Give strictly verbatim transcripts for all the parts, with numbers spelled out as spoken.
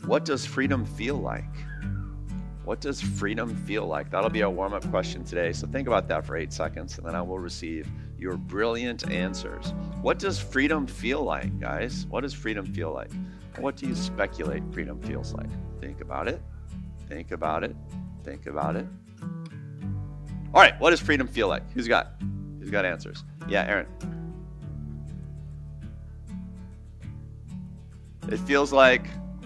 what does freedom feel like? What does freedom feel like? That'll be our warm-up question today. So think about that for eight seconds, and then I will receive your brilliant answers. What does freedom feel like, guys? What does freedom feel like? What do you speculate freedom feels like? Think about it. Think about it. Think about it. All right, what does freedom feel like? Who's got? Who's got answers? Yeah, Aaron. It feels like,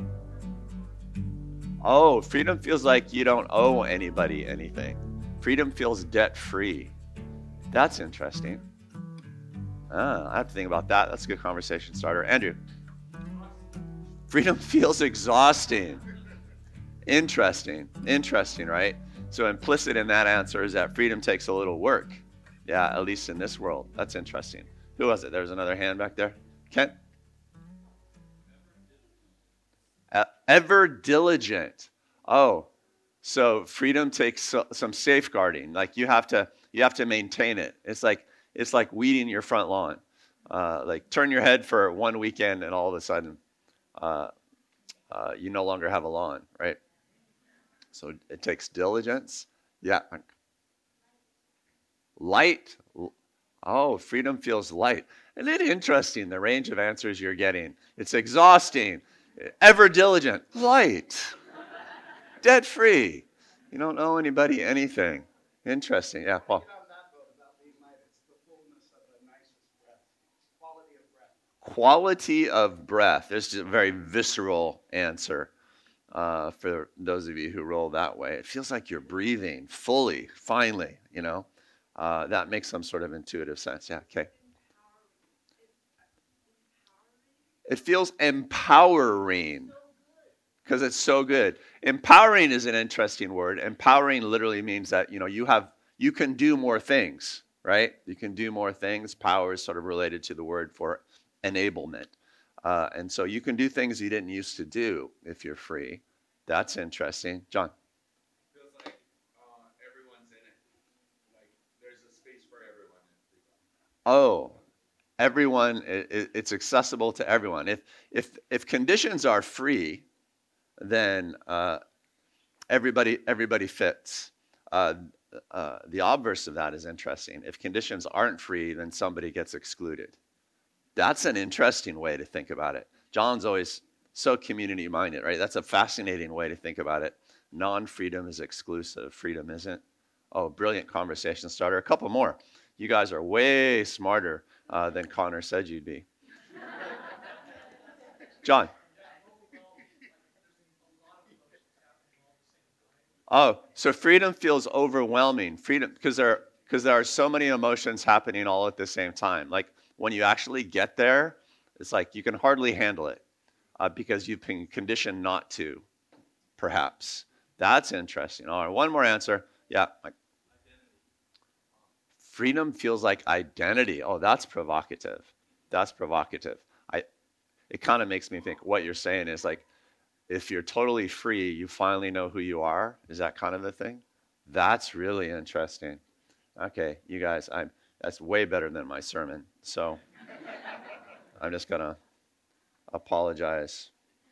oh, freedom feels like you don't owe anybody anything. Freedom feels debt-free. That's interesting. Ah, I have to think about that. That's a good conversation starter. Andrew. Freedom feels exhausting. Interesting. Interesting, right? So implicit in that answer is that freedom takes a little work. Yeah, at least in this world. That's interesting. Who was it? There's another hand back there. Kent? Uh, ever diligent. Oh, so freedom takes so, some safeguarding. Like you have to, you have to maintain it. It's like it's like weeding your front lawn. Uh, like turn your head for one weekend, and all of a sudden, uh, uh, you no longer have a lawn, right? So it takes diligence. Yeah. Light. Oh, freedom feels light. Isn't it interesting, the range of answers you're getting? It's exhausting. Ever diligent. Light. Debt-free. You don't owe anybody anything. Interesting. Yeah, Paul. Quality of breath. There's just a very visceral answer. Uh, for those of you who roll that way, it feels like you're breathing fully, finally, you know. Uh, that makes some sort of intuitive sense. Yeah, okay. It feels empowering because it's so good. Empowering is an interesting word. Empowering literally means that, you know, you have, you can do more things, right? You can do more things. Power is sort of related to the word for enablement. Uh, and so you can do things you didn't used to do if you're free. That's interesting. John? It feels like uh, everyone's in it. Like there's a space for everyone in freedom. Oh, everyone, it, it's accessible to everyone. If if if conditions are free, then uh, everybody everybody fits. Uh, uh, the obverse of that is interesting. If conditions aren't free, then somebody gets excluded. That's an interesting way to think about it. John's always so community-minded, right? That's a fascinating way to think about it. Non-freedom is exclusive. Freedom isn't. Oh, brilliant conversation starter. A couple more. You guys are way smarter uh, than Connor said you'd be. John. Oh, so freedom feels overwhelming. Freedom, because there, because there are so many emotions happening all at the same time. Like, when you actually get there, it's like you can hardly handle it uh, because you've been conditioned not to, perhaps. That's interesting. All right, one more answer. Yeah. Mike. Freedom feels like identity. Oh, that's provocative. That's provocative. I. It kind of makes me think what you're saying is like, if you're totally free, you finally know who you are. Is that kind of the thing? That's really interesting. Okay, you guys, I'm. That's way better than my sermon. So I'm just going to apologize.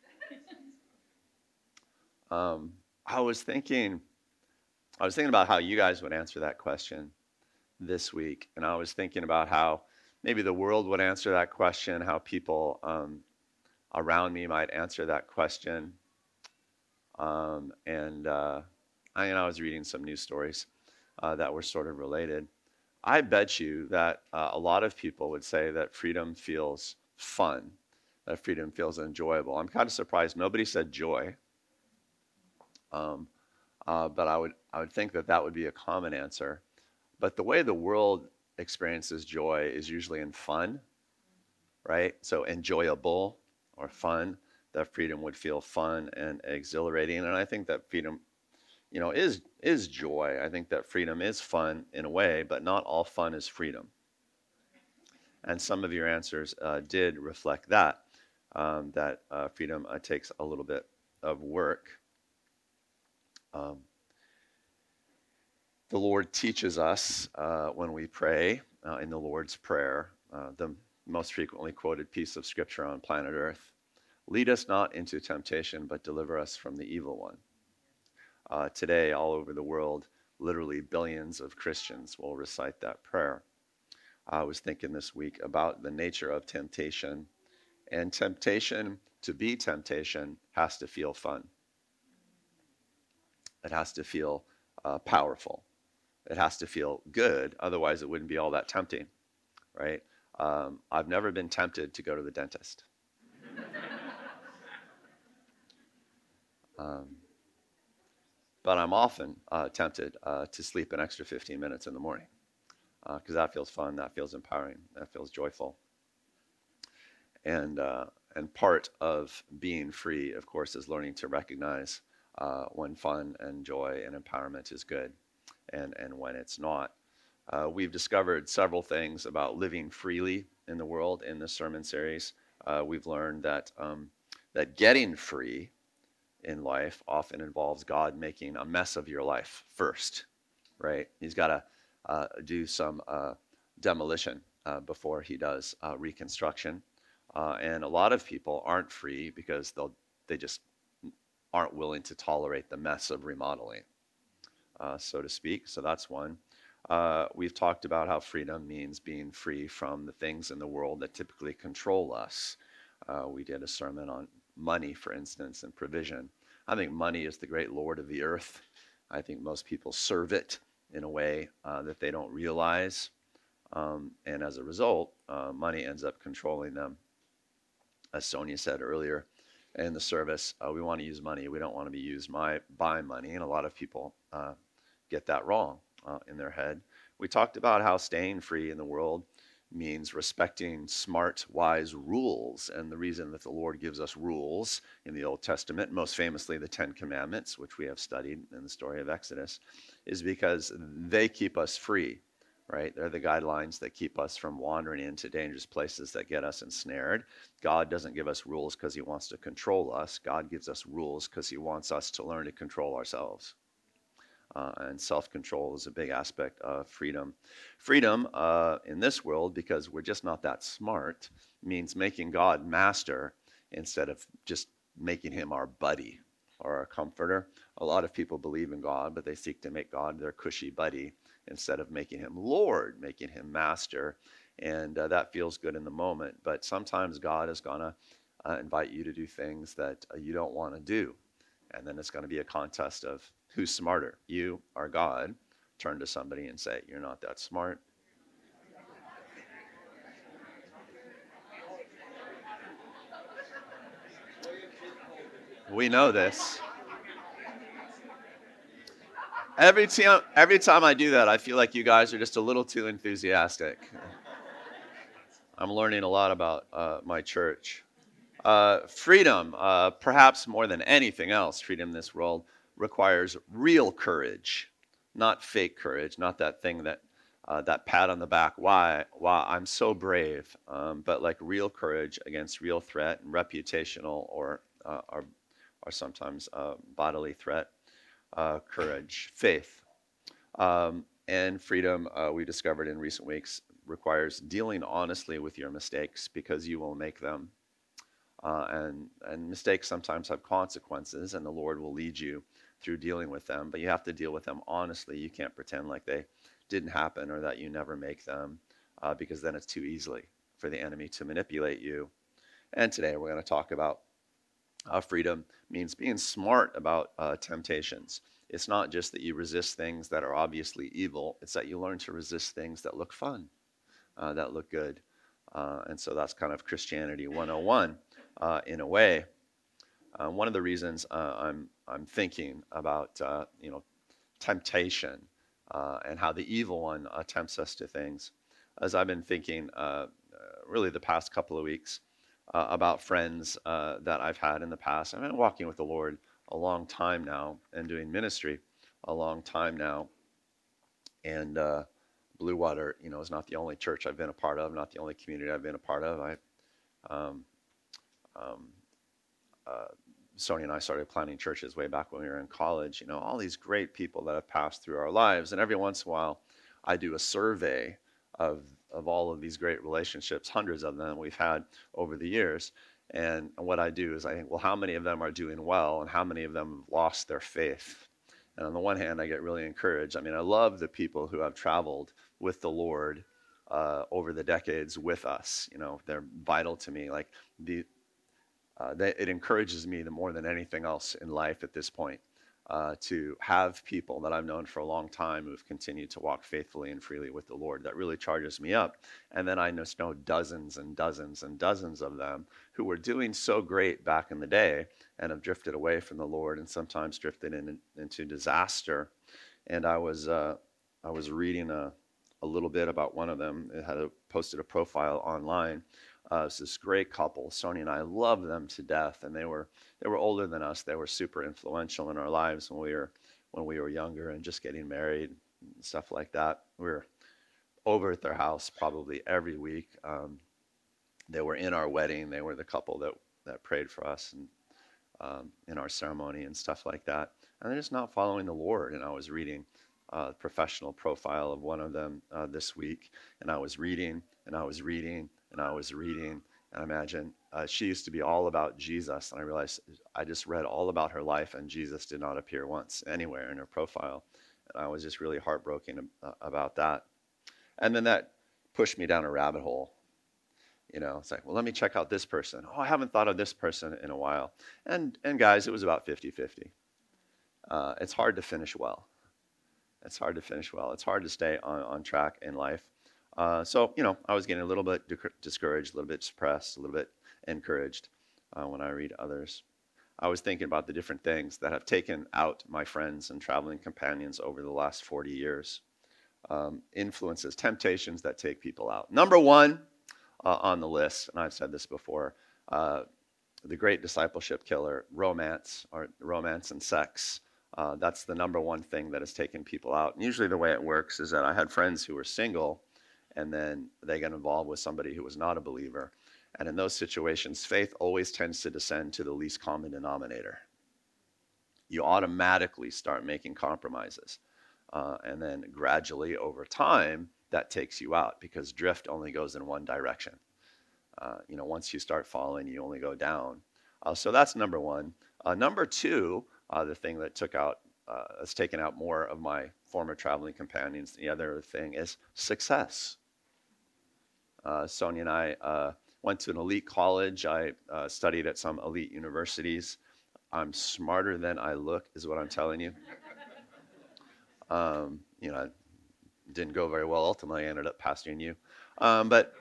Um, I was thinking, I was thinking about how you guys would answer that question this week. And I was thinking about how maybe the world would answer that question, how people um, around me might answer that question. Um, and uh, I, you know, I was reading some news stories uh, that were sort of related. I bet you that uh, a lot of people would say that freedom feels fun, that freedom feels enjoyable. I'm kind of surprised nobody said joy, um, uh, but I would I would think that that would be a common answer. But the way the world experiences joy is usually in fun, right? So enjoyable or fun, that freedom would feel fun and exhilarating, and I think that freedom, you know, is is joy. I think that freedom is fun in a way, but not all fun is freedom. And some of your answers uh, did reflect that, um, that uh, freedom uh, takes a little bit of work. Um, the Lord teaches us uh, when we pray uh, in the Lord's Prayer, uh, the most frequently quoted piece of scripture on planet Earth. Lead us not into temptation, but deliver us from the evil one. Uh, today, all over the world, literally billions of Christians will recite that prayer. I was thinking this week about the nature of temptation, and temptation, to be temptation, has to feel fun. It has to feel uh, powerful. It has to feel good, otherwise it wouldn't be all that tempting, right? Um, I've never been tempted to go to the dentist. um, but I'm often uh, tempted uh, to sleep an extra fifteen minutes in the morning, because uh, that feels fun, that feels empowering, that feels joyful. And, uh, and part of being free, of course, is learning to recognize uh, when fun and joy and empowerment is good and, and when it's not. Uh, we've discovered several things about living freely in the world in this sermon series. Uh, we've learned that, um, that getting free in life often involves God making a mess of your life first, right? He's got to uh, do some uh, demolition uh, before he does uh, reconstruction. Uh, and a lot of people aren't free because they'll they just aren't willing to tolerate the mess of remodeling, uh, so to speak. So that's one. Uh, we've talked about how freedom means being free from the things in the world that typically control us. Uh, we did a sermon on money, for instance, and provision. I think money is the great lord of the earth. I think most people serve it in a way uh, that they don't realize. Um, and as a result, uh, money ends up controlling them. As Sonia said earlier in the service, uh, we want to use money. We don't want to be used my, by money. And a lot of people uh, get that wrong uh, in their head. We talked about how staying free in the world means respecting smart, wise rules. And the reason that the Lord gives us rules in the Old Testament, most famously the Ten Commandments, which we have studied in the story of Exodus, is because they keep us free, right? They're the guidelines that keep us from wandering into dangerous places that get us ensnared. God doesn't give us rules because he wants to control us. God gives us rules because he wants us to learn to control ourselves. Uh, and self-control is a big aspect of freedom. Freedom uh, in this world, because we're just not that smart, means making God master instead of just making him our buddy or our comforter. A lot of people believe in God, but they seek to make God their cushy buddy instead of making him Lord, making him master. And uh, that feels good in the moment. But sometimes God is going to uh, invite you to do things that uh, you don't want to do. And then it's going to be a contest of who's smarter, you or God. Turn to somebody and say, you're not that smart. We know this. Every time, every time I do that, I feel like you guys are just a little too enthusiastic. I'm learning a lot about uh, my church. Uh, freedom, uh, perhaps more than anything else, freedom in this world requires real courage, not fake courage, not that thing that uh, that pat on the back. Why? Why I'm so brave, um, but like real courage against real threat, and reputational or uh, or, or sometimes uh, bodily threat. Uh, courage, faith, um, and freedom. Uh, we discovered in recent weeks requires dealing honestly with your mistakes because you will make them. Uh, and, and mistakes sometimes have consequences, and the Lord will lead you through dealing with them, but you have to deal with them honestly. You can't pretend like they didn't happen or that you never make them, uh, because then it's too easily for the enemy to manipulate you. And today we're going to talk about uh, freedom means being smart about uh, temptations. It's not just that you resist things that are obviously evil, it's that you learn to resist things that look fun, uh, that look good. Uh, and so that's kind of Christianity one oh one. Uh, in a way, uh, one of the reasons uh, I'm I'm thinking about uh, you know temptation uh, and how the evil one uh, tempts us to things, as I've been thinking uh, uh, really the past couple of weeks uh, about friends uh, that I've had in the past. I've been walking with the Lord a long time now and doing ministry a long time now, and uh, Blue Water, you know, is not the only church I've been a part of, not the only community I've been a part of. I um, Um, uh, Sonia and I started planning churches way back when we were in college. You know, all these great people that have passed through our lives. And every once in a while, I do a survey of, of all of these great relationships, hundreds of them we've had over the years. And what I do is I think, well, how many of them are doing well and how many of them have lost their faith? And on the one hand, I get really encouraged. I mean, I love the people who have traveled with the Lord uh, over the decades with us. You know, they're vital to me. Like the, uh, they, it encourages me the more than anything else in life at this point uh, to have people that I've known for a long time who've continued to walk faithfully and freely with the Lord. That really charges me up. And then I just know dozens and dozens and dozens of them who were doing so great back in the day and have drifted away from the Lord and sometimes drifted in, into disaster. And I was uh, I was reading a, a little bit about one of them. It had a, posted a profile online. Uh, it's this great couple. Sonia and I love them to death, and they were they were older than us. They were super influential in our lives when we were when we were younger and just getting married and stuff like that. We were over at their house probably every week. Um, they were in our wedding. They were the couple that that prayed for us and um, in our ceremony and stuff like that. And they're just not following the Lord. And I was reading a professional profile of one of them uh, this week, and I was reading and I was reading. And I was reading, and I imagine uh, she used to be all about Jesus. And I realized I just read all about her life, and Jesus did not appear once anywhere in her profile. And I was just really heartbroken uh, about that. And then that pushed me down a rabbit hole. You know, it's like, well, let me check out this person. Oh, I haven't thought of this person in a while. And, and guys, it was about fifty-fifty. Uh, it's hard to finish well. It's hard to finish well. It's hard to stay on, on track in life. Uh, so, you know, I was getting a little bit discouraged, a little bit depressed, a little bit encouraged uh, when I read others. I was thinking about the different things that have taken out my friends and traveling companions over the last forty years. Um, influences, temptations that take people out. Number one uh, on the list, and I've said this before, uh, the great discipleship killer, romance, or romance and sex. Uh, that's the number one thing that has taken people out. And usually the way it works is that I had friends who were single, and then they get involved with somebody who was not a believer. And in those situations, faith always tends to descend to the least common denominator. You automatically start making compromises. Uh, and then gradually over time, that takes you out because drift only goes in one direction. Uh, you know, once you start falling, you only go down. Uh, so that's number one. Uh, number two, uh, the thing that took out, uh, has taken out more of my former traveling companions, the other thing is success. Uh, Sonia and I uh, went to an elite college. I uh, studied at some elite universities. I'm smarter than I look, is what I'm telling you. Um, you know, didn't go very well. Ultimately, I ended up pastoring you. Um, but,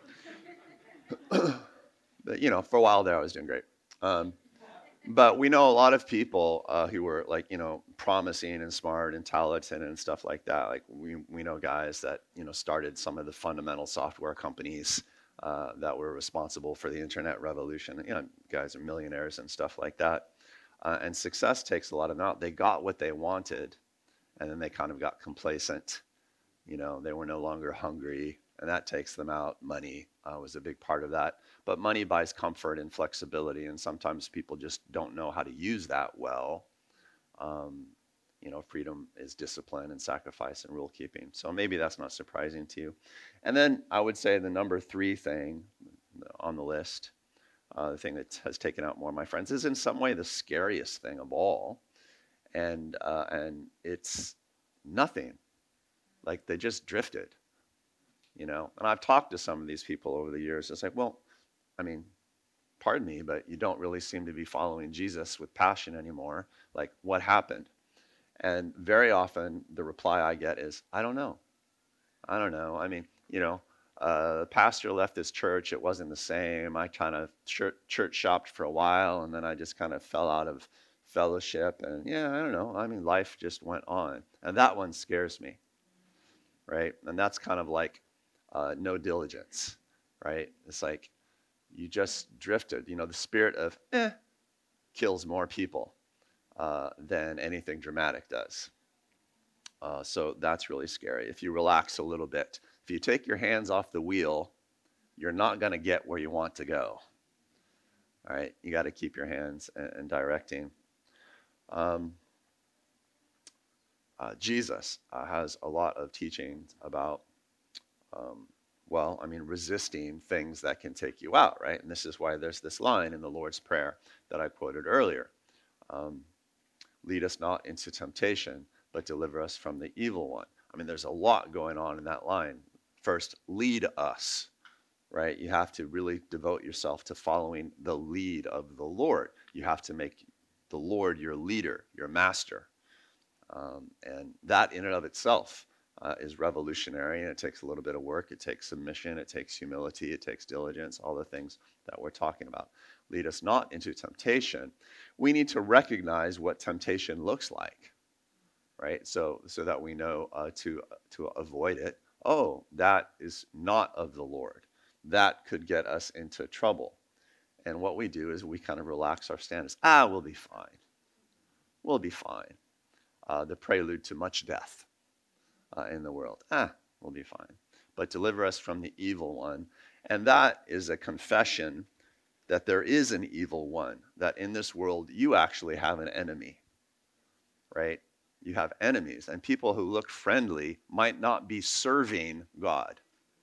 but, you know, for a while there, I was doing great. Um, but we know a lot of people uh, who were like, you know, promising and smart and talented and stuff like that. Like we we know guys that, you know, started some of the fundamental software companies uh, that were responsible for the internet revolution. You know, guys are millionaires and stuff like that. Uh, and success takes a lot of them out. They got what they wanted, and then they kind of got complacent. You know, they were no longer hungry, and that takes them out. Money uh, was a big part of that. But money buys comfort and flexibility, and sometimes people just don't know how to use that well. Um, you know, freedom is discipline and sacrifice and rule keeping. So maybe that's not surprising to you. And then I would say the number three thing on the list, uh, the thing that has taken out more of my friends, is in some way the scariest thing of all. And uh, and it's nothing. Like they just drifted, you know. And I've talked to some of these people over the years. It's like, well, I mean, pardon me, but you don't really seem to be following Jesus with passion anymore. Like, what happened? And very often the reply I get is, I don't know. I don't know. I mean, you know, uh, the pastor left this church. It wasn't the same. I kind of church, church shopped for a while, and then I just kind of fell out of fellowship. And yeah, I don't know. I mean, life just went on. And that one scares me, right? And that's kind of like uh, no diligence, right? It's like you just drifted. You know, the spirit of eh kills more people uh, than anything dramatic does. Uh, so that's really scary. If you relax a little bit, if you take your hands off the wheel, you're not going to get where you want to go. All right, you got to keep your hands and, and directing. Um, uh, Jesus uh, has a lot of teachings about um, Well, I mean, resisting things that can take you out, right? And this is why there's this line in the Lord's Prayer that I quoted earlier. Um, Lead us not into temptation, but deliver us from the evil one. I mean, there's a lot going on in that line. First, lead us, right? You have to really devote yourself to following the lead of the Lord. You have to make the Lord your leader, your master. Um, and that in and of itself uh, is revolutionary, and it takes a little bit of work. It takes submission. It takes humility. It takes diligence, all the things that we're talking about. Lead us not into temptation. We need to recognize what temptation looks like, right? So, so that we know uh, to, to avoid it. Oh, that is not of the Lord. That could get us into trouble. And what we do is we kind of relax our standards. Ah, we'll be fine. We'll be fine. Uh, the prelude to much death uh, in the world. Ah, we'll be fine. But deliver us from the evil one. And that is a confession that there is an evil one, that in this world you actually have an enemy, right? You have enemies, and people who look friendly might not be serving God,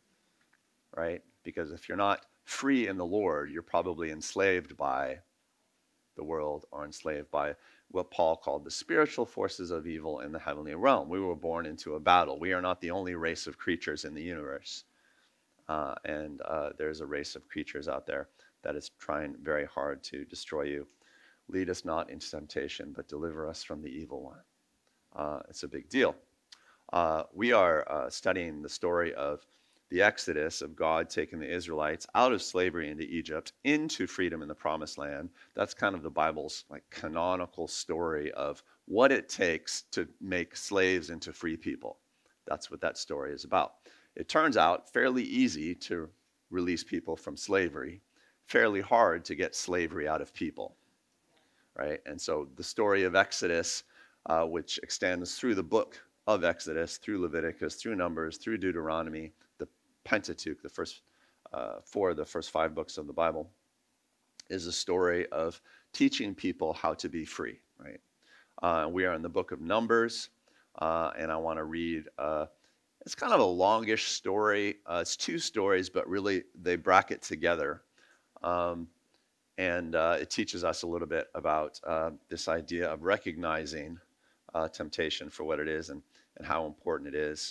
right? Because if you're not free in the Lord, you're probably enslaved by the world or enslaved by what Paul called the spiritual forces of evil in the heavenly realm. We were born into a battle. We are not the only race of creatures in the universe. Uh, and uh, there's a race of creatures out there that is trying very hard to destroy you. Lead us not into temptation, but deliver us from the evil one. Uh, it's a big deal. Uh, we are uh, studying the story of the Exodus, of God taking the Israelites out of slavery into Egypt into freedom in the Promised Land. That's kind of the Bible's like canonical story of what it takes to make slaves into free people. That's what that story is about. It turns out fairly easy to release people from slavery, fairly hard to get slavery out of people, right? And so the story of Exodus, uh, which extends through the book of Exodus, through Leviticus, through Numbers, through Deuteronomy, the Pentateuch, the first uh, four of the first five books of the Bible, is a story of teaching people how to be free, right? Uh, we are in the book of Numbers, uh, and I want to read, uh, it's kind of a longish story. Uh, it's two stories, but really they bracket together. Um, and uh, it teaches us a little bit about uh, this idea of recognizing uh, temptation for what it is and, and how important it is.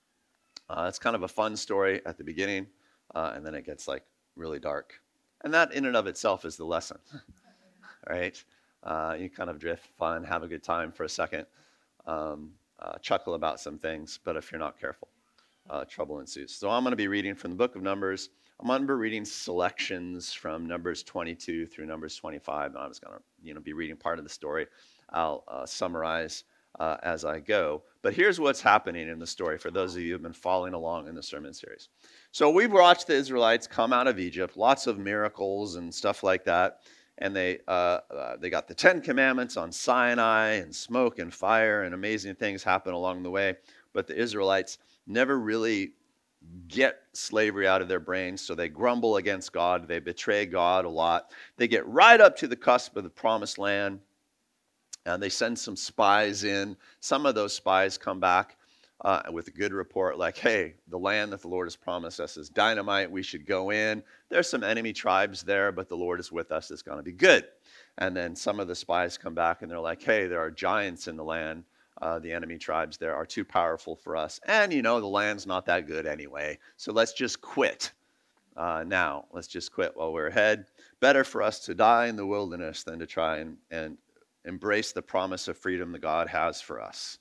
Uh, it's kind of a fun story at the beginning, uh, and then it gets like really dark. And that in and of itself is the lesson, right? Uh, you kind of drift, fun, have a good time for a second, um, uh, chuckle about some things, but if you're not careful, uh, trouble ensues. So I'm going to be reading from the book of Numbers. I'm going to be reading selections from Numbers twenty-two through Numbers twenty-five. And I was going to, you know, be reading part of the story. I'll uh, summarize uh, as I go. But here's what's happening in the story for those of you who have been following along in the sermon series. So we've watched the Israelites come out of Egypt, lots of miracles and stuff like that. And they uh, uh, they got the Ten Commandments on Sinai, and smoke and fire, and amazing things happen along the way. But the Israelites never really get slavery out of their brains, so they grumble against God. They betray God a lot. They get right up to the cusp of the Promised Land, and they send some spies in. Some of those spies come back uh, with a good report, like, hey, the land that the Lord has promised us is dynamite. We should go in. There's some enemy tribes there, but the Lord is with us. It's going to be good. And then some of the spies come back, and they're like, hey, there are giants in the land. Uh, the enemy tribes there are too powerful for us. And, you know, the land's not that good anyway. So let's just quit uh, now. Let's just quit while we're ahead. Better for us to die in the wilderness than to try and, and embrace the promise of freedom that God has for us.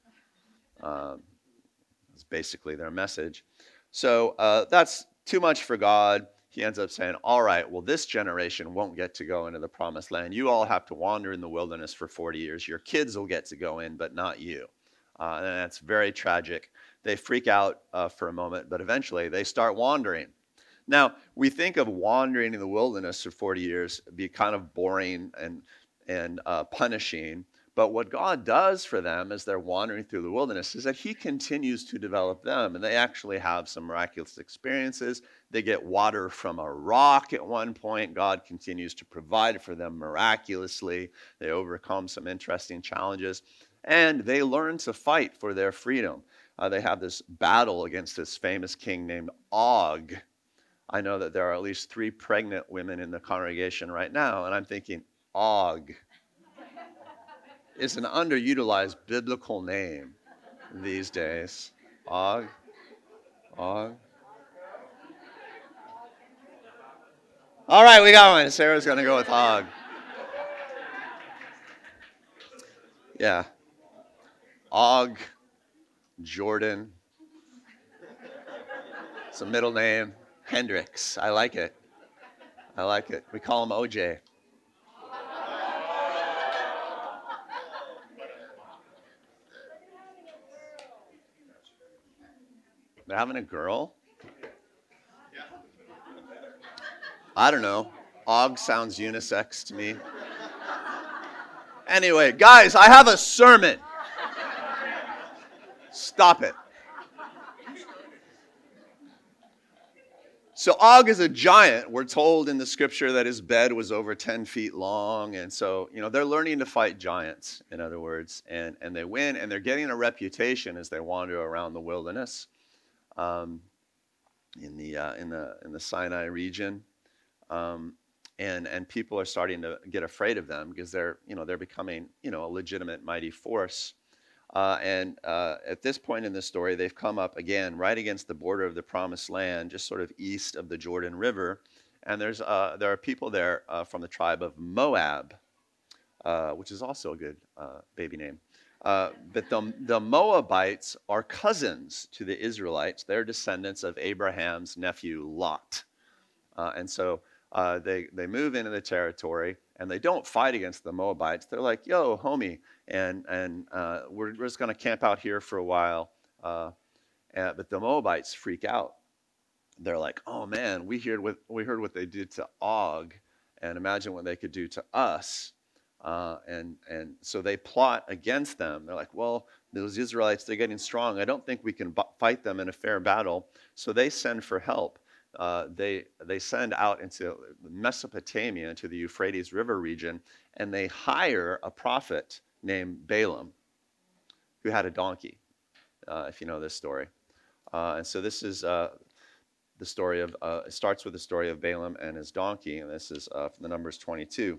Um, that's basically their message. So uh, that's too much for God. He ends up saying, all right, well, this generation won't get to go into the promised land. You all have to wander in the wilderness for forty years. Your kids will get to go in, but not you. Uh, and that's very tragic. They freak out uh, for a moment, but eventually they start wandering. Now, we think of wandering in the wilderness for forty years be kind of boring and, and uh, punishing. But what God does for them as they're wandering through the wilderness is that he continues to develop them. And they actually have some miraculous experiences. They get water from a rock at one point. God continues to provide for them miraculously. They overcome some interesting challenges. And they learn to fight for their freedom. uh, they have this battle against this famous king named Og. I know that there are at least three pregnant women in the congregation right now, and I'm thinking, Og is an underutilized biblical name these days. Og, Og. All right, we got one. Sarah's going to go with Og. Yeah. Og, Jordan. It's a middle name. Hendricks. I like it. I like it. We call him O J. They're having a girl? I don't know. Og sounds unisex to me. Anyway, guys, I have a sermon. Stop it. So Og is a giant. We're told in the scripture that his bed was over ten feet long. And so, you know, they're learning to fight giants, in other words. And, and they win, and they're getting a reputation as they wander around the wilderness um, in, the, uh, in, the, in the Sinai region. Um, and, and people are starting to get afraid of them because they're, you know, they're becoming, you know, a legitimate mighty force. Uh, and uh, at this point in the story, they've come up again right against the border of the Promised Land, just sort of east of the Jordan River. And there's uh, there are people there uh, from the tribe of Moab, uh, which is also a good uh, baby name. Uh, but the, the Moabites are cousins to the Israelites. They're descendants of Abraham's nephew Lot. Uh, and so uh, they, they move into the territory, and they don't fight against the Moabites. They're like, yo, homie, and and uh, we're, we're just going to camp out here for a while. Uh, and, but the Moabites freak out. They're like, oh man, we heard what we heard what they did to Og, and imagine what they could do to us. Uh, and and so they plot against them. They're like, well, those Israelites, they're getting strong. I don't think we can b- fight them in a fair battle. So they send for help. Uh, they they send out into Mesopotamia, into the Euphrates River region, and they hire a prophet named Balaam, who had a donkey, uh, if you know this story. Uh, and so this is uh, the story of, uh, it starts with the story of Balaam and his donkey, and this is uh, from the Numbers twenty-two.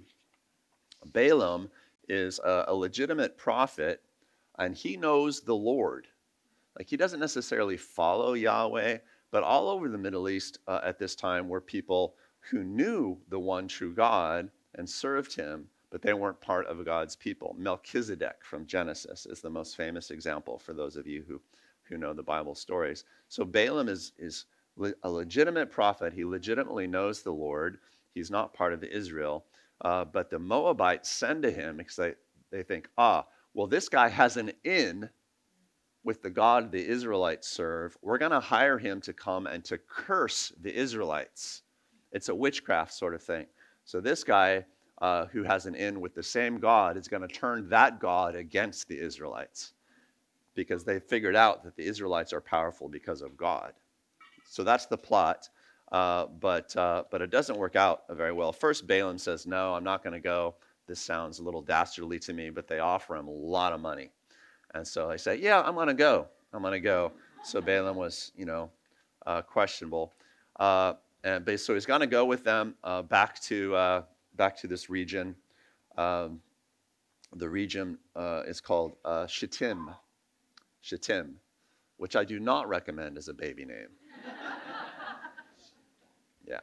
Balaam is a, a legitimate prophet, and he knows the Lord. Like, he doesn't necessarily follow Yahweh, but all over the Middle East uh, at this time were people who knew the one true God and served him, but they weren't part of God's people. Melchizedek from Genesis is the most famous example for those of you who, who know the Bible stories. So Balaam is, is le- a legitimate prophet. He legitimately knows the Lord. He's not part of Israel. Uh, but the Moabites send to him because they, they think, ah, well, this guy has an in with the God the Israelites serve. We're going to hire him to come and to curse the Israelites. It's a witchcraft sort of thing. So this guy uh, who has an in with the same God is going to turn that God against the Israelites because they figured out that the Israelites are powerful because of God. So that's the plot. Uh, but uh, but it doesn't work out very well. First, Balaam says, no, I'm not going to go. This sounds a little dastardly to me, but they offer him a lot of money. And so I say, yeah, I'm going to go. I'm going to go. So Balaam was, you know, uh, questionable. Uh, and but, so he's going to go with them uh, back to uh, back to this region. Um, the region uh, is called uh, Shittim, Shittim, which I do not recommend as a baby name. Yeah.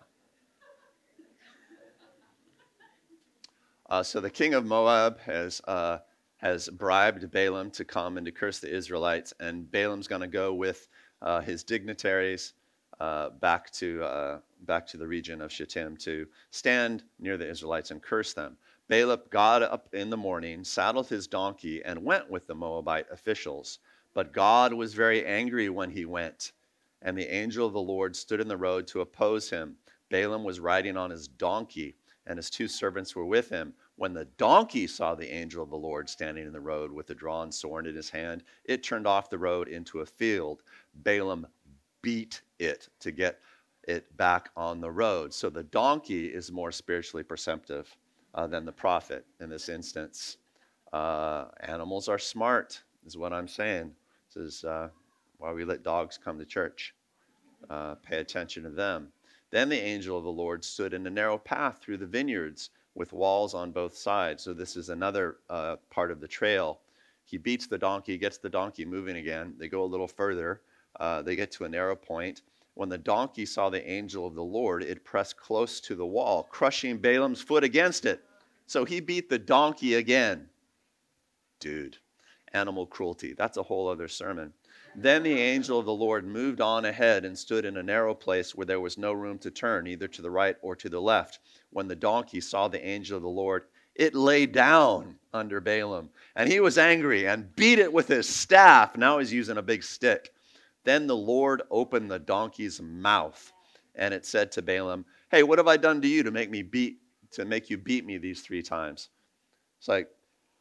Uh, so the king of Moab has uh, has bribed Balaam to come and to curse the Israelites, and Balaam's going to go with uh, his dignitaries uh, back to uh, back to the region of Shittim to stand near the Israelites and curse them. Balaam got up in the morning, saddled his donkey, and went with the Moabite officials. But God was very angry when he went. And the angel of the Lord stood in the road to oppose him. Balaam was riding on his donkey, and his two servants were with him. When the donkey saw the angel of the Lord standing in the road with a drawn sword in his hand, it turned off the road into a field. Balaam beat it to get it back on the road. So the donkey is more spiritually perceptive uh, than the prophet in this instance. Uh, animals are smart, is what I'm saying. This is... Uh, Why we let dogs come to church? Uh, pay attention to them. Then the angel of the Lord stood in a narrow path through the vineyards with walls on both sides. So this is another uh, part of the trail. He beats the donkey, gets the donkey moving again. They go a little further. Uh, they get to a narrow point. When the donkey saw the angel of the Lord, it pressed close to the wall, crushing Balaam's foot against it. So he beat the donkey again. Dude, animal cruelty. That's a whole other sermon. Then the angel of the Lord moved on ahead and stood in a narrow place where there was no room to turn, either to the right or to the left. When the donkey saw the angel of the Lord, it lay down under Balaam. And he was angry and beat it with his staff. Now he's using a big stick. Then the Lord opened the donkey's mouth, and it said to Balaam, "Hey, what have I done to you to make me beat to make you beat me these three times?" It's like,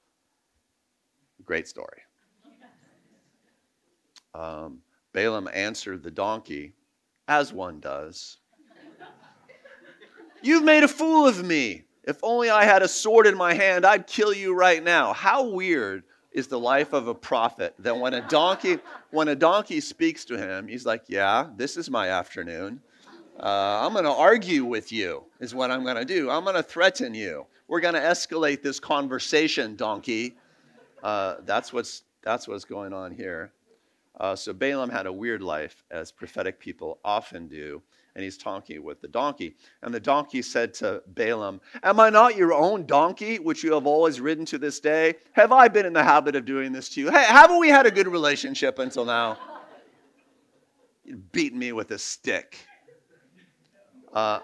great story. Um, Balaam answered the donkey, as one does. "You've made a fool of me. If only I had a sword in my hand, I'd kill you right now." How weird is the life of a prophet that when a donkey, when a donkey speaks to him, he's like, "Yeah, this is my afternoon. Uh, I'm going to argue with you is what I'm going to do. I'm going to threaten you. We're going to escalate this conversation, donkey." Uh, that's what's that's what's going on here. Uh, so Balaam had a weird life, as prophetic people often do, and he's talking with the donkey. And the donkey said to Balaam, "Am I not your own donkey, which you have always ridden to this day? Have I been in the habit of doing this to you? Hey, haven't we had a good relationship until now? You've beaten me with a stick." Uh,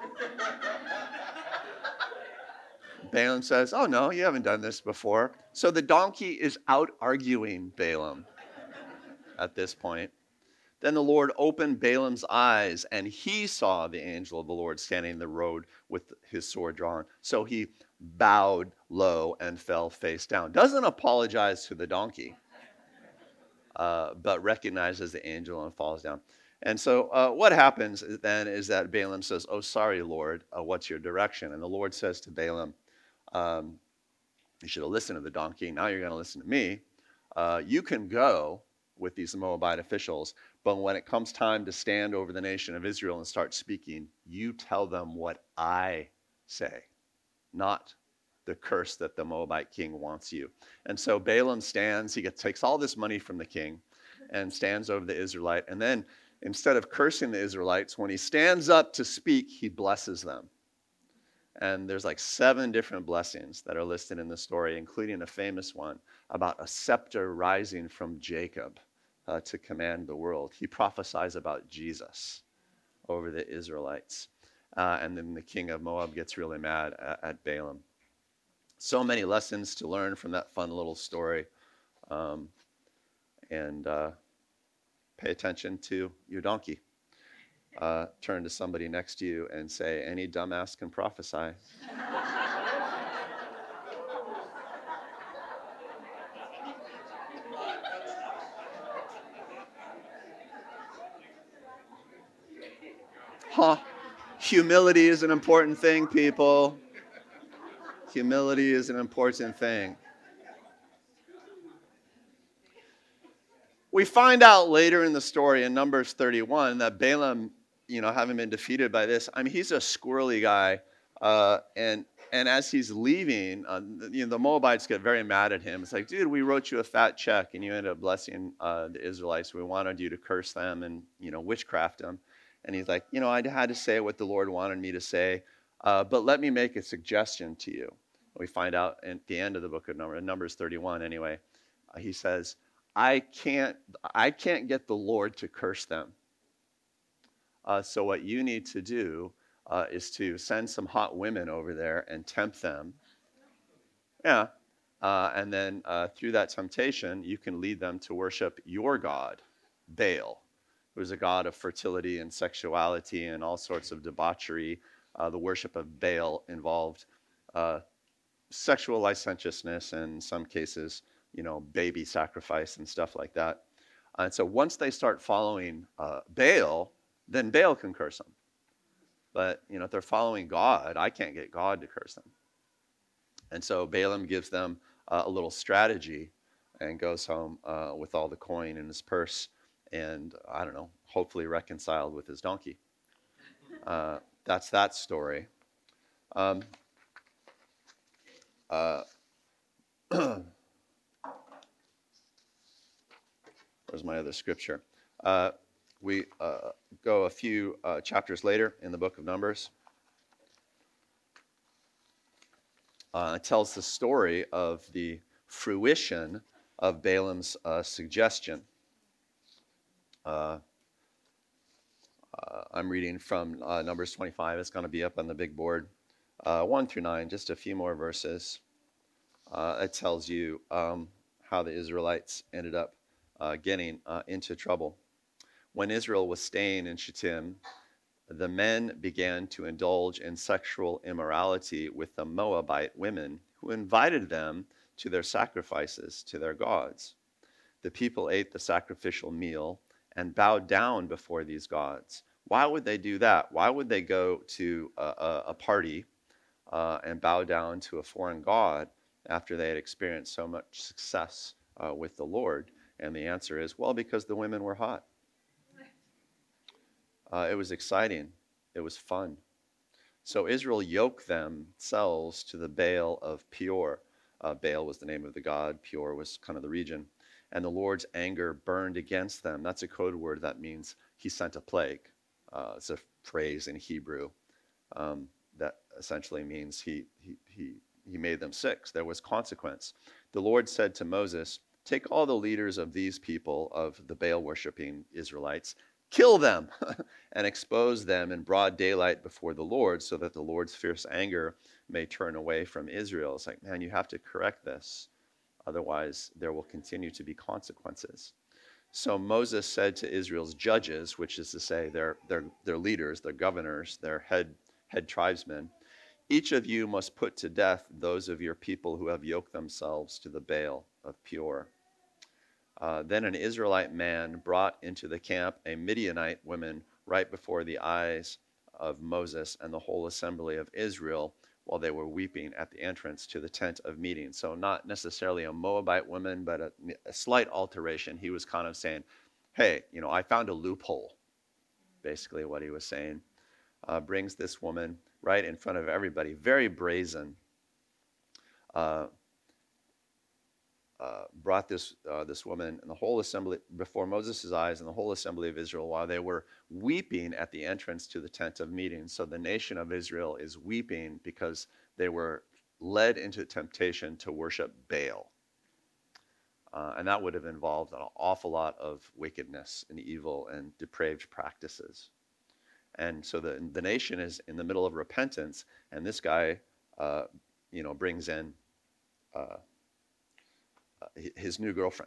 Balaam says, "Oh no, you haven't done this before." So the donkey is out arguing Balaam at this point. Then the Lord opened Balaam's eyes, and he saw the angel of the Lord standing in the road with his sword drawn. So he bowed low and fell face down. Doesn't apologize to the donkey, uh, but recognizes the angel and falls down. And so uh, what happens then is that Balaam says, "Oh, sorry, Lord, uh, what's your direction?" And the Lord says to Balaam, um, "You should have listened to the donkey. Now you're going to listen to me. Uh, you can go with these Moabite officials, but when it comes time to stand over the nation of Israel and start speaking, you tell them what I say, not the curse that the Moabite king wants you." And so Balaam stands, he gets, takes all this money from the king and stands over the Israelite. And then instead of cursing the Israelites, when he stands up to speak, he blesses them. And there's like seven different blessings that are listed in the story, including a famous one about a scepter rising from Jacob uh, to command the world. He prophesies about Jesus over the Israelites. Uh, and then the king of Moab gets really mad at, at Balaam. So many lessons to learn from that fun little story. Um, and uh, pay attention to your donkey. Uh, turn to somebody next to you and say, "Any dumbass can prophesy." Huh. Humility is an important thing, people. Humility is an important thing. We find out later in the story in Numbers thirty-one that Balaam, you know, having been defeated by this, I mean, he's a squirrely guy. Uh, and and as he's leaving, uh, you know, the Moabites get very mad at him. It's like, "Dude, we wrote you a fat check and you ended up blessing uh, the Israelites. We wanted you to curse them and, you know, witchcraft them." And he's like, "You know, I had to say what the Lord wanted me to say, uh, but let me make a suggestion to you." We find out at the end of the book of Numbers, Numbers thirty-one anyway, uh, he says, I can't, I can't get the Lord to curse them. Uh, so what you need to do uh, is to send some hot women over there and tempt them. Yeah. Uh, and then uh, through that temptation, you can lead them to worship your god, Baal, who is a god of fertility and sexuality and all sorts of debauchery. Uh, the worship of Baal involved uh, sexual licentiousness and in some cases, you know, baby sacrifice and stuff like that. And so once they start following uh, Baal, then Baal can curse them. But, you know, if they're following God, I can't get God to curse them. And so Balaam gives them uh, a little strategy and goes home uh, with all the coin in his purse and I don't know, hopefully reconciled with his donkey. Uh, that's that story. Um, uh, where's my other scripture? Uh, we uh, go a few uh, chapters later in the book of Numbers. Uh, it tells the story of the fruition of Balaam's uh, suggestion. Uh, uh, I'm reading from uh, Numbers twenty-five. It's going to be up on the big board. Uh, one through nine, just a few more verses. Uh, it tells you um, how the Israelites ended up uh, getting uh, into trouble. When Israel was staying in Shittim, the men began to indulge in sexual immorality with the Moabite women, who invited them to their sacrifices to their gods. The people ate the sacrificial meal and bowed down before these gods. Why would they do that? Why would they go to a, a, a party uh, and bow down to a foreign god after they had experienced so much success uh, with the Lord? And the answer is, well, because the women were hot. Uh, it was exciting. It was fun. So Israel yoked themselves to the Baal of Peor. Uh, Baal was the name of the god. Peor was kind of the region. And the Lord's anger burned against them. That's a code word that means he sent a plague. Uh, it's a phrase in Hebrew um, that essentially means he, he, he, he made them sick. There was consequence. The Lord said to Moses, take all the leaders of these people, of the Baal-worshipping Israelites, kill them and expose them in broad daylight before the Lord, so that the Lord's fierce anger may turn away from Israel. It's like, man, you have to correct this. Otherwise, there will continue to be consequences. So Moses said to Israel's judges, which is to say their, their, their leaders, their governors, their head, head tribesmen, each of you must put to death those of your people who have yoked themselves to the Baal of Peor. Uh, then an Israelite man brought into the camp a Midianite woman right before the eyes of Moses and the whole assembly of Israel, while they were weeping at the entrance to the tent of meeting. So not necessarily a Moabite woman, but a, a slight alteration. He was kind of saying, hey, you know, I found a loophole, basically what he was saying. Uh, brings this woman right in front of everybody, very brazen. Uh, uh, brought this uh, this woman and the whole assembly before Moses' eyes and the whole assembly of Israel while they were weeping at the entrance to the tent of meeting. So the nation of Israel is weeping because they were led into temptation to worship Baal. Uh, and that would have involved an awful lot of wickedness and evil and depraved practices. And so the, the nation is in the middle of repentance, and this guy, uh, you know, brings in uh, his new girlfriend,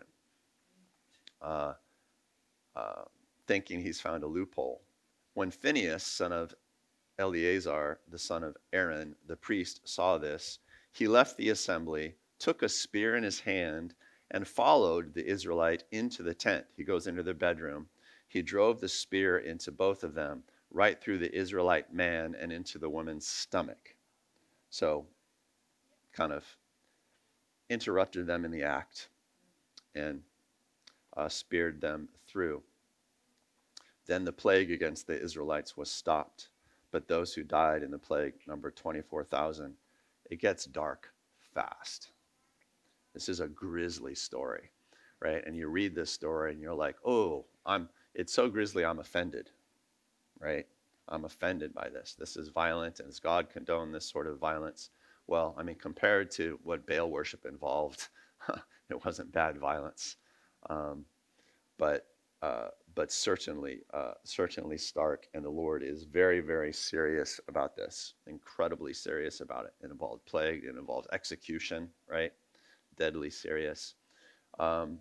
uh, uh, thinking he's found a loophole. When Phinehas, son of Eleazar, the son of Aaron, the priest, saw this, he left the assembly, took a spear in his hand, and followed the Israelite into the tent. He goes into their bedroom. He drove the spear into both of them, right through the Israelite man and into the woman's stomach. So, kind of interrupted them in the act and uh, speared them through. Then the plague against the Israelites was stopped, but those who died in the plague numbered twenty-four thousand. It gets dark fast. This is a grisly story, right? And you read this story and you're like, oh, I'm. It's so grisly, I'm offended, right? I'm offended by this. This is violent, and does God condone this sort of violence? Well, I mean, compared to what Baal worship involved, it wasn't bad violence, um, but uh, but certainly uh, certainly stark. And the Lord is very, very serious about this, incredibly serious about it. It involved plague, it involved execution, right? Deadly serious. Um,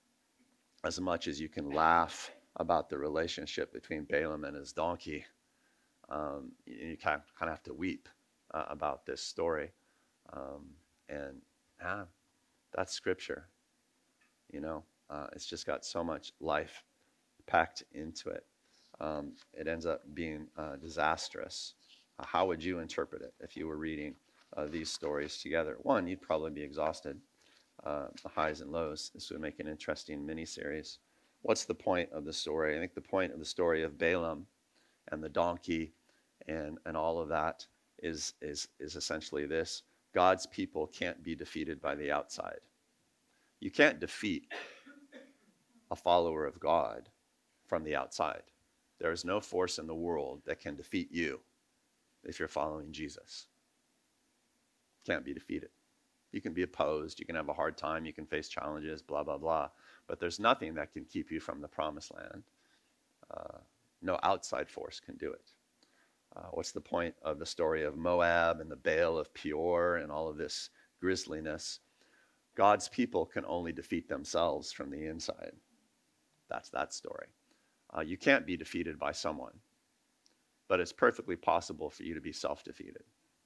as much as you can laugh about the relationship between Balaam and his donkey, um, you, you kind of, kind of have to weep Uh, about this story. Um, and ah, that's scripture. You know, uh, it's just got so much life packed into it. Um, it ends up being uh, disastrous. Uh, how would you interpret it if you were reading uh, these stories together? One, you'd probably be exhausted. Uh, the highs and lows. This would make an interesting mini-series. What's the point of the story? I think the point of the story of Balaam and the donkey and, and all of that is, is, is essentially this. God's people can't be defeated by the outside. You can't defeat a follower of God from the outside. There is no force in the world that can defeat you if you're following Jesus. Can't be defeated. You can be opposed, you can have a hard time, you can face challenges, blah, blah, blah. But there's nothing that can keep you from the promised land. Uh, no outside force can do it. Uh, what's the point of the story of Moab and the Baal of Peor and all of this grisliness? God's people can only defeat themselves from the inside. That's that story. Uh, you can't be defeated by someone, but it's perfectly possible for you to be self-defeated.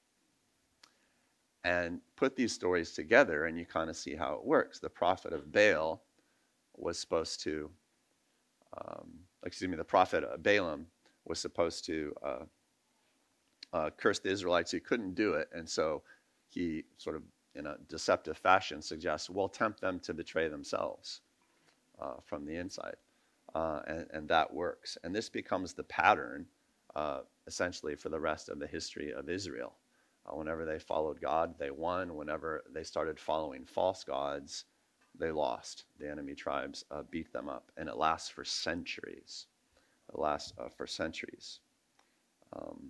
And put these stories together and you kind of see how it works. The prophet of Baal was supposed to, um, excuse me, the prophet of Balaam was supposed to uh, uh, curse the Israelites. He couldn't do it, and so he sort of, in a deceptive fashion, suggests, we'll tempt them to betray themselves uh, from the inside. Uh, and, and that works. And this becomes the pattern, uh, essentially, for the rest of the history of Israel. Uh, whenever they followed God, they won. Whenever they started following false gods, they lost. The enemy tribes uh, beat them up. And it lasts for centuries. It lasts uh, for centuries. Um,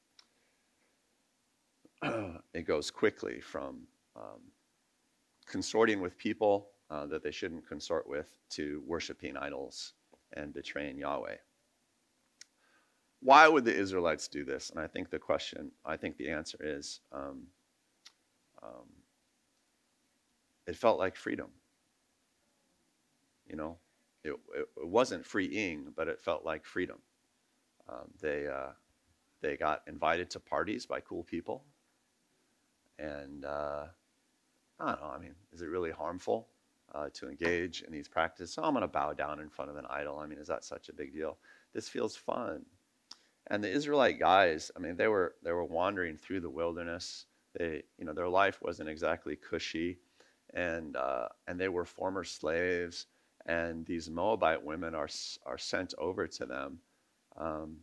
it goes quickly from um, consorting with people uh, that they shouldn't consort with to worshiping idols and betraying Yahweh. Why would the Israelites do this? And I think the question, I think the answer is, um, um, it felt like freedom. You know, it, it, it wasn't freeing, but it felt like freedom. Um, they uh, they got invited to parties by cool people, and uh, I don't know. I mean, is it really harmful uh, to engage in these practices? So I'm going to bow down in front of an idol. I mean, is that such a big deal? This feels fun. And the Israelite guys, I mean, they were they were wandering through the wilderness. They, you know, their life wasn't exactly cushy, and uh, and they were former slaves. And these Moabite women are are sent over to them, um,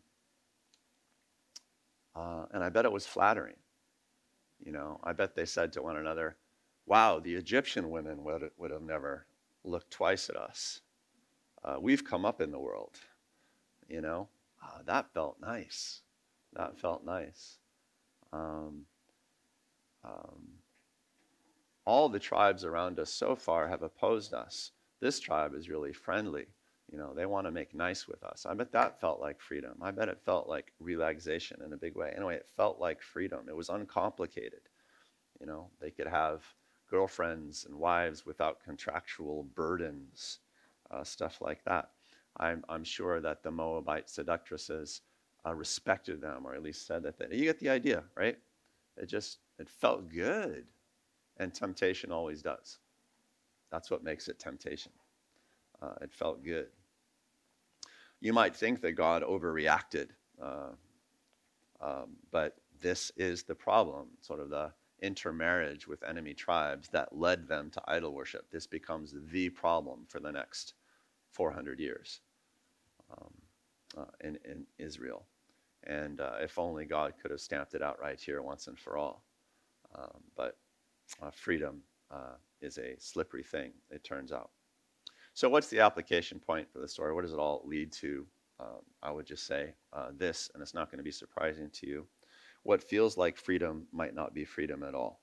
uh, and I bet it was flattering. You know, I bet they said to one another, "Wow, the Egyptian women would would have never looked twice at us. Uh, we've come up in the world." You know. Uh, that felt nice. That felt nice. Um, um, all the tribes around us so far have opposed us. This tribe is really friendly. You know, they want to make nice with us. I bet that felt like freedom. I bet it felt like relaxation in a big way. Anyway, it felt like freedom. It was uncomplicated. You know, they could have girlfriends and wives without contractual burdens, uh, stuff like that. I'm, I'm sure that the Moabite seductresses uh, respected them, or at least said that. They, you get the idea, right? It just, it felt good. And temptation always does. That's what makes it temptation. Uh, it felt good. You might think that God overreacted, uh, um, but this is the problem, sort of the intermarriage with enemy tribes that led them to idol worship. This becomes the problem for the next four hundred years um, uh, in, in Israel. And uh, if only God could have stamped it out right here once and for all. Um, but uh, freedom uh, is a slippery thing, it turns out. So what's the application point for the story? What does it all lead to? Um, I would just say uh, this, and it's not going to be surprising to you. What feels like freedom might not be freedom at all.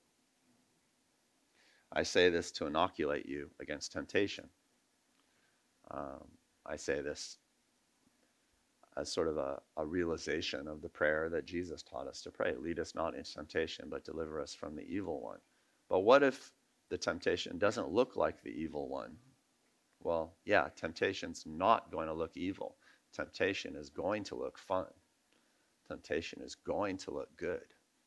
I say this to inoculate you against temptation. Um, I say this as sort of a, a realization of the prayer that Jesus taught us to pray. Lead us not into temptation, but deliver us from the evil one. But what if the temptation doesn't look like the evil one? Well, yeah, temptation's not going to look evil. Temptation is going to look fun. Temptation is going to look good.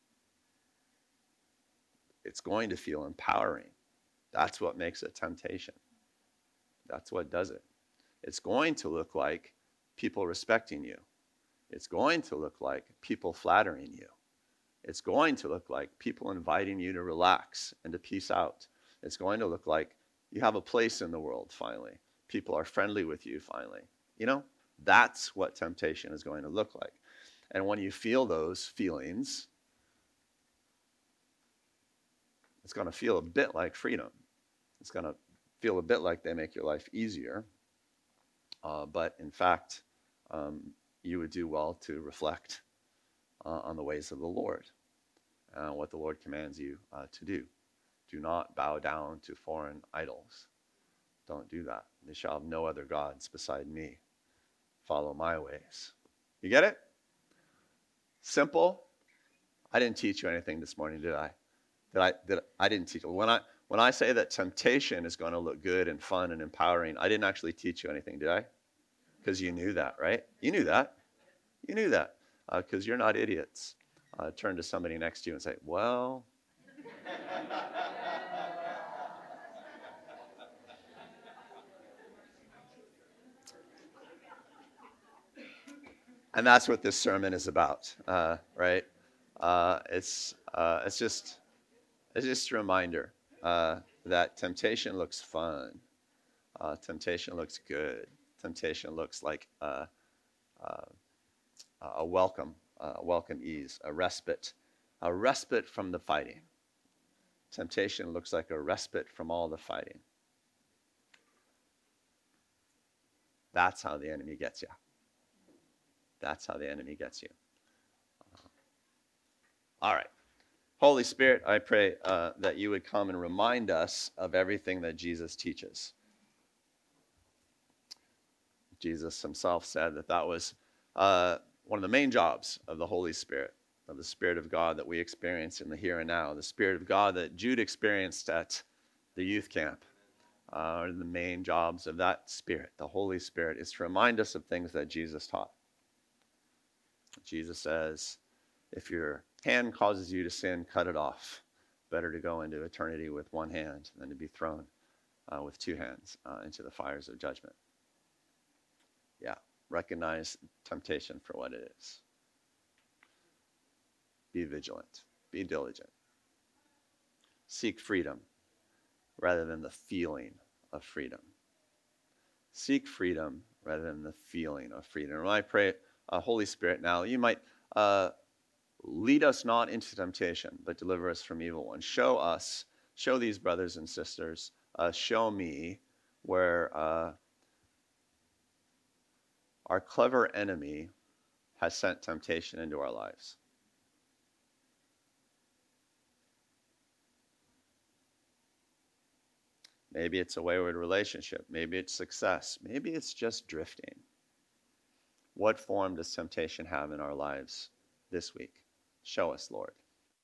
It's going to feel empowering. That's what makes it temptation. That's what does it. It's going to look like people respecting you. It's going to look like people flattering you. It's going to look like people inviting you to relax and to peace out. It's going to look like you have a place in the world finally. people are friendly with you finally. You know, that's what temptation is going to look like. And when you feel those feelings, it's going to feel a bit like freedom. It's going to feel a bit like they make your life easier. Uh, but in fact, um, you would do well to reflect uh, on the ways of the Lord, uh, what the Lord commands you uh, to do. Do not bow down to foreign idols. Don't do that. They shall have no other gods beside me. Follow my ways. You get it? Simple. I didn't teach you anything this morning, did I? Did I? Did I, I didn't teach you. When I when I say that temptation is going to look good and fun and empowering, I didn't actually teach you anything, did I? Because you knew that, right? You knew that. You knew that. Because uh, you're not idiots. Uh, turn to somebody next to you and say, well. And that's what this sermon is about, uh, right? Uh, it's uh, it's just it's just a reminder uh, that temptation looks fun, uh, temptation looks good, temptation looks like uh, uh, a welcome, uh, a welcome ease, a respite, a respite from the fighting. Temptation looks like a respite from all the fighting. That's how the enemy gets you. That's how the enemy gets you. Uh, all right. Holy Spirit, I pray uh, that you would come and remind us of everything that Jesus teaches. Jesus himself said that that was uh, one of the main jobs of the Holy Spirit, of the Spirit of God that we experience in the here and now, the Spirit of God that Jude experienced at the youth camp. Uh, the main jobs of that Spirit, the Holy Spirit, is to remind us of things that Jesus taught. Jesus says, if your hand causes you to sin, cut it off. Better to go into eternity with one hand than to be thrown uh, with two hands uh, into the fires of judgment. Yeah, recognize temptation for what it is. Be vigilant. Be diligent. Seek freedom rather than the feeling of freedom. Seek freedom rather than the feeling of freedom. And when I pray, Uh, Holy Spirit, now you might uh, lead us not into temptation, but deliver us from evil one. Show us, show these brothers and sisters, uh, show me where uh, our clever enemy has sent temptation into our lives. Maybe it's a wayward relationship. Maybe it's success. Maybe it's just drifting. What form does temptation have in our lives this week? Show us, Lord.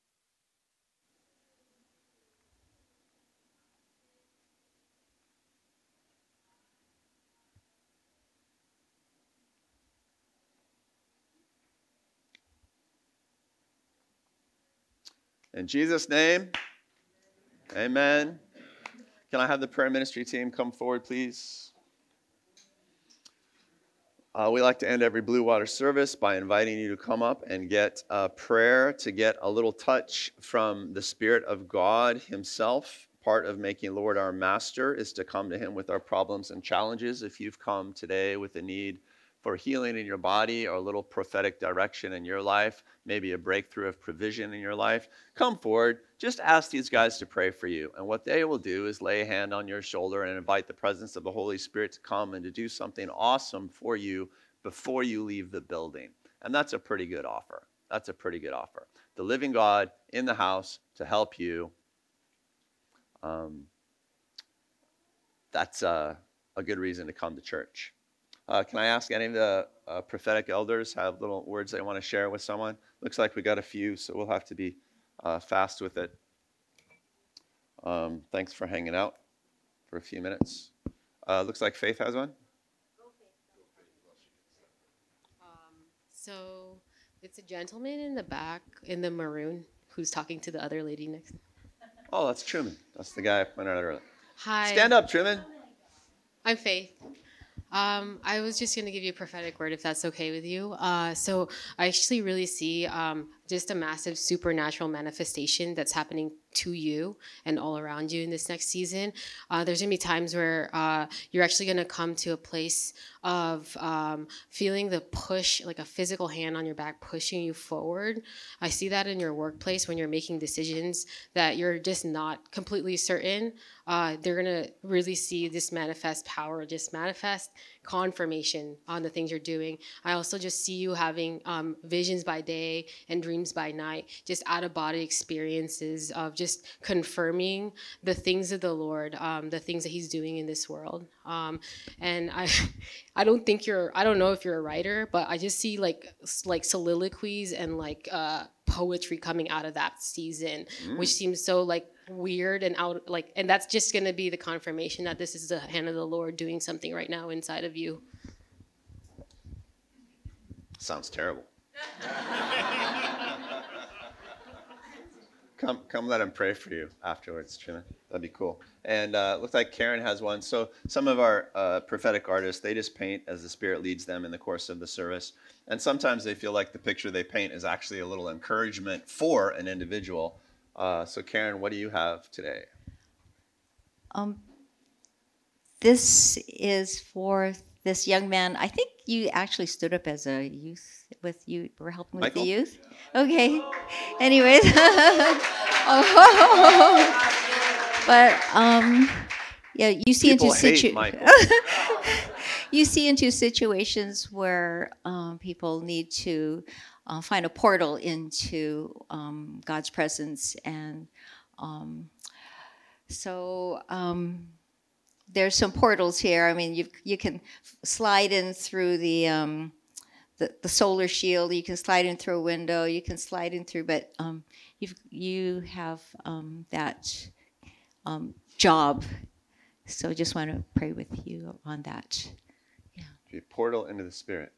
In Jesus' name, amen. Can I have the prayer ministry team come forward, please? Uh, we like to end every Blue Water service by inviting you to come up and get a prayer, to get a little touch from the Spirit of God himself. Part of making Lord our master is to come to him with our problems and challenges. If you've come today with a need for healing in your body or a little prophetic direction in your life, maybe a breakthrough of provision in your life, come forward. Just ask these guys to pray for you. And what they will do is lay a hand on your shoulder and invite the presence of the Holy Spirit to come and to do something awesome for you before you leave the building. And that's a pretty good offer. That's a pretty good offer. The living God in the house to help you. Um, that's uh, a good reason to come to church. Uh, can I ask any of the uh, prophetic elders have little words they want to share with someone? Looks like we got a few, so we'll have to be uh, fast with it. Um, thanks for hanging out for a few minutes. Uh, looks like Faith has one. Um, so it's a gentleman in the back in the maroon who's talking to the other lady next. Oh, that's Truman. That's the guy I pointed out earlier. Hi. Stand up, Truman. I'm Faith. Um, I was just going to give you a prophetic word, if that's okay with you. Uh, so I actually really see um, just a massive supernatural manifestation that's happening to you and all around you in this next season. Uh, there's going to be times where uh, you're actually going to come to a place of um, feeling the push, like a physical hand on your back pushing you forward. I see that in your workplace when you're making decisions that you're just not completely certain. Uh, they're going to really see this manifest power, just manifest confirmation on the things you're doing. I also just see you having um, visions by day and dreams by night, just out-of-body experiences of just confirming the things of the Lord, um, the things that he's doing in this world. Um, and I I don't think you're, I don't know if you're a writer, but I just see like like soliloquies and like uh, poetry coming out of that season, mm. which seems so like weird and out, like, and that's just going to be the confirmation that this is the hand of the Lord doing something right now inside of you. Sounds terrible. Come, come, let him pray for you afterwards, Truman. That'd be cool. And uh, looks like Karen has one. So some of our uh, prophetic artists, they just paint as the Spirit leads them in the course of the service. And sometimes they feel like the picture they paint is actually a little encouragement for an individual. Uh, so Karen, what do you have today? Um, this is for this young man. I think you actually stood up as a youth with you. We're helping with Michael? the youth. Okay. Anyways, but um, yeah, you see People into hate situ- Michael. you see into situations where um, people need to uh, find a portal into um, God's presence, and um, so. Um, There's some portals here. I mean, you you can slide in through the, um, the the solar shield. You can slide in through a window. You can slide in through, but um, you you have um, that um, job. So just want to pray with you on that. Yeah. Be a portal into the Spirit.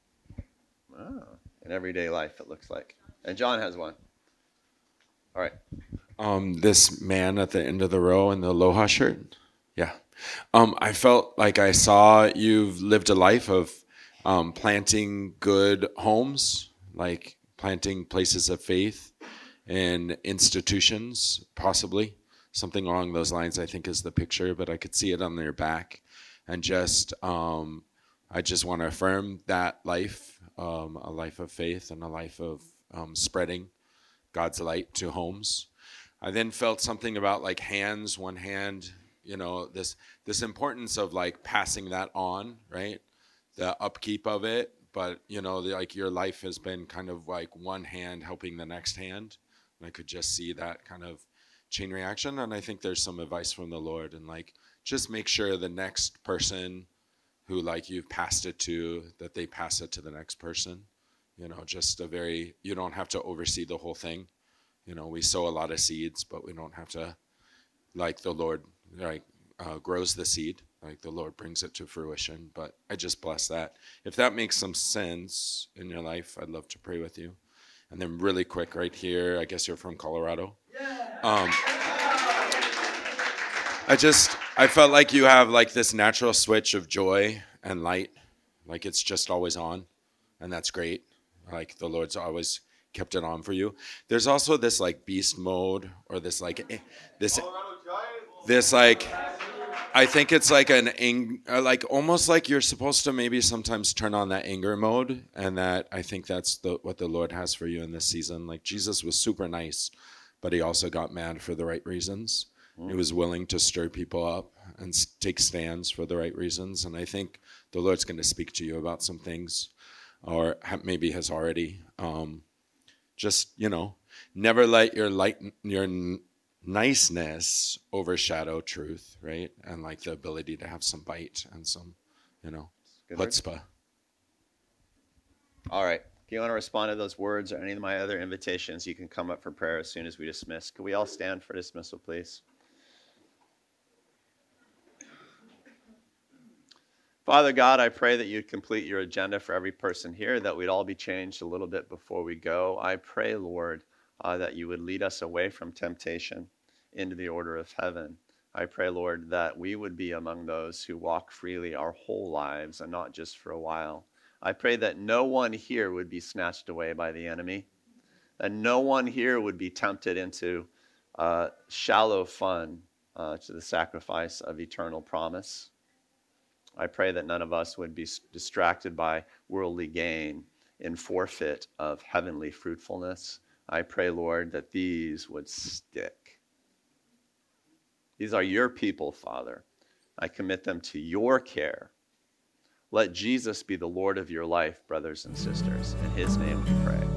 Oh, in everyday life, it looks like. And John has one. All right. Um, this man at the end of the row in the Aloha shirt. Yeah. Um, I felt like I saw you've lived a life of um, planting good homes, like planting places of faith and institutions, possibly. Something along those lines, I think, is the picture, but I could see it on their back. And just, um, I just want to affirm that life, um, a life of faith and a life of um, spreading God's light to homes. I then felt something about like hands, one hand, you know, this this importance of like passing that on, right? The upkeep of it, but you know, the, like your life has been kind of like one hand helping the next hand. And I could just see that kind of chain reaction. And I think there's some advice from the Lord, and like just make sure the next person who like you've passed it to, that they pass it to the next person. You know, just a very, you don't have to oversee the whole thing. You know, we sow a lot of seeds, but we don't have to, like the Lord like uh, grows the seed, like the Lord brings it to fruition. But I just bless that. If that makes some sense in your life, I'd love to pray with you. And then really quick right here, I guess you're from Colorado. Um, I just, I felt like you have like this natural switch of joy and light. Like it's just always on, and that's great. Like the Lord's always kept it on for you. There's also this like beast mode, or this like, this, this like, I think it's like an ang- like almost like you're supposed to maybe sometimes turn on that anger mode, and that I think that's the what the Lord has for you in this season. Like Jesus was super nice, but he also got mad for the right reasons. Mm. He was willing to stir people up and take stands for the right reasons, and I think the Lord's going to speak to you about some things, or maybe has already. Um, just you know, never let your light your niceness overshadow truth, right? And like the ability to have some bite and some, you know, chutzpah. All right. If you want to respond to those words or any of my other invitations, you can come up for prayer as soon as we dismiss. Could we all stand for dismissal, please? Father God, I pray that you'd complete your agenda for every person here, that we'd all be changed a little bit before we go. I pray, Lord, Uh, that you would lead us away from temptation into the order of heaven. I pray, Lord, that we would be among those who walk freely our whole lives and not just for a while. I pray that no one here would be snatched away by the enemy, that no one here would be tempted into uh, shallow fun uh, to the sacrifice of eternal promise. I pray that none of us would be distracted by worldly gain in forfeit of heavenly fruitfulness. I pray, Lord, that these would stick. These are your people, Father. I commit them to your care. Let Jesus be the Lord of your life, brothers and sisters. In his name we pray.